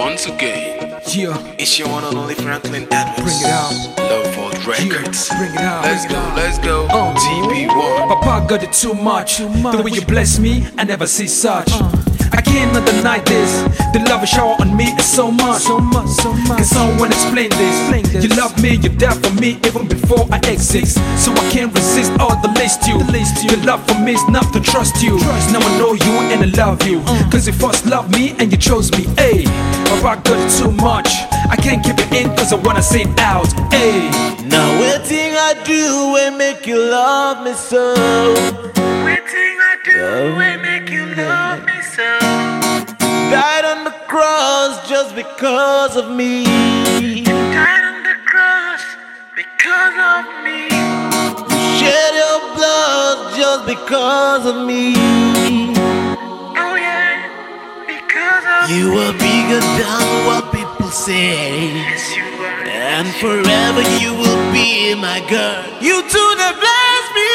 Once again, Yeah, it's your one and only Franklin Edwards. bring it out. Love Vault Records. Yeah, bring it out. Let's go. Uh. TP1. Papa got it too much. The way you bless me, I never see such. I cannot deny this. The love you shower on me is so much. Can someone explain this? You love me, you die for me even before I exist. So I can't resist all the list you. Your love for me is enough to trust you. Now I know you and I love you. Cause you first loved me and you chose me. Ayy, Papa got it too much. I can't keep it in cause I wanna say it out. Ayy. Now waiting I do will make you love me so. Waiting I do will make you love me so. Died on the cross just because of me. Died on the cross because of me. Shed your blood just because of me. Oh yeah, because of me. You are bigger than what people say, Yes, you are. and forever you will be my girl. You too that bless me.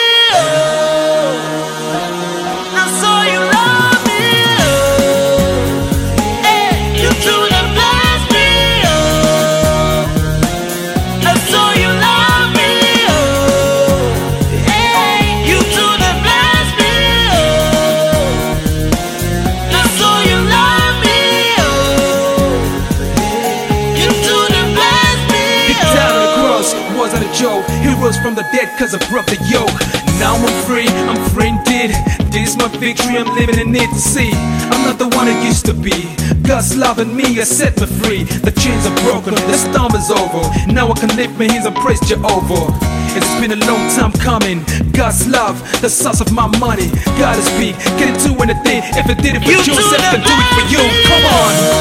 Now so you love me. Hey, you too that bless me. Now so you love me. Hey, you too that bless me. Now so you love me. You too that bless me. He died on the cross, wasn't a joke. He rose from the dead cause I broke the yoke. Now I'm free indeed. This is my victory, I'm living in it to see. I'm not the one I used to be. God's loving me has set me free. The chains are broken, the storm is over. Now I can lift my hands and praise Jehovah. It's been a long time coming. God's love, the source of my money. Gotta speak, can it do anything? If it did it for You you, do it that can do it for you. Come on.